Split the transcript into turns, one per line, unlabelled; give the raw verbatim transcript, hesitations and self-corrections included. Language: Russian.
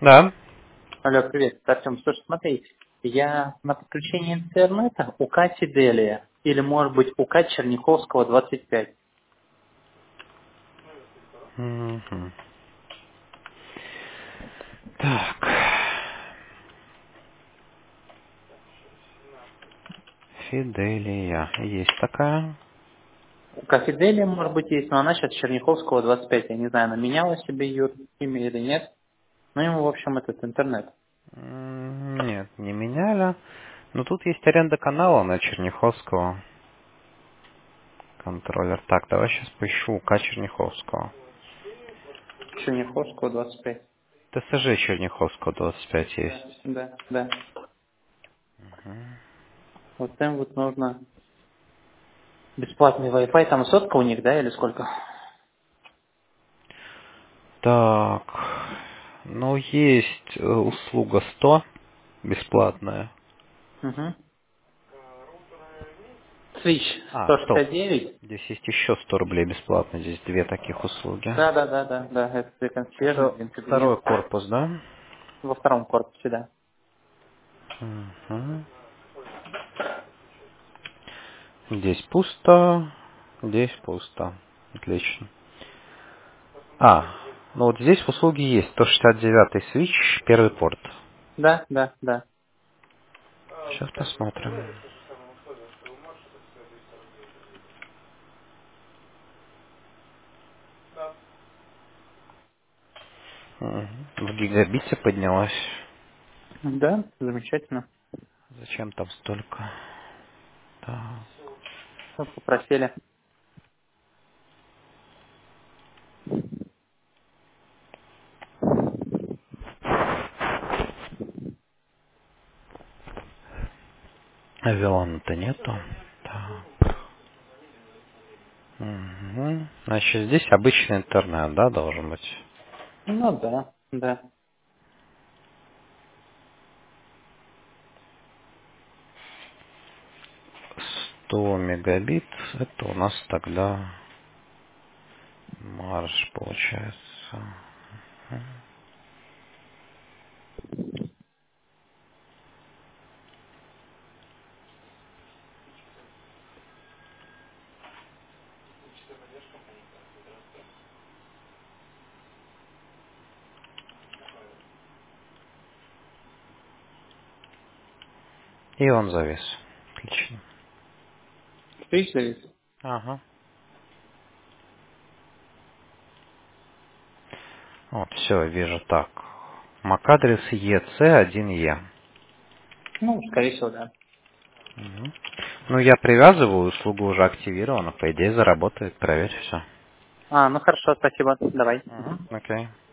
Да.
Алло, привет, Артем. Слушай, смотри, я на подключение интернета у Кати Делия, или, может быть, у Кати Черняховского двадцать пять.
Мгм. Так. Фиделия. Есть такая.
У Кати Делия, может быть, есть, но она сейчас Черняховского двадцать пять. Я не знаю, она меняла себе ее имя или нет. Ну, ему, в общем, этот интернет.
М, Нет, не меняли. Но тут есть аренда канала на Черняховского. Контроллер. Так, давай сейчас поищу УК Черняховского.
Черняховского двадцать пять.
ТСЖ Черняховского двадцать пять
Да,
есть.
да, да. Вот им вот нужно бесплатный Wi-Fi. Там сотка у них, да, или сколько?
Так. Ну, есть э, услуга сто бесплатная.
Угу. Switch
А,
сто
стоп.
шестьдесят девять.
Здесь есть еще сто рублей бесплатно. Здесь две таких услуги.
Да, да, да, да, да. Это для консьержа,
Вто-
один кабинет.
Второй корпус, да?
Во втором корпусе, да.
Мгм. Здесь пусто. Здесь пусто. Отлично. А, ну вот здесь в услуге есть сто шестьдесят девятый свич, первый порт.
Да, да, да.
Сейчас посмотрим. Мгм. В гигабите поднялась.
Да, замечательно.
Зачем там столько? Так.
Что попросили.
Авилона-то нету. Так. Мгм. Значит, здесь обычный интернет, да, должен быть?
Ну да, да.
сто мегабит. Это у нас тогда марш получается. И он завис. Отлично.
Switch завис?
Ага. Вот, все, вижу так. MAC-адрес и си один и.
Ну, скорее всего, да.
Мгм. Ну, я привязываю, услуга уже активирована, по идее заработает, проверь все.
А, ну хорошо, спасибо. Давай.
Угу. Окей.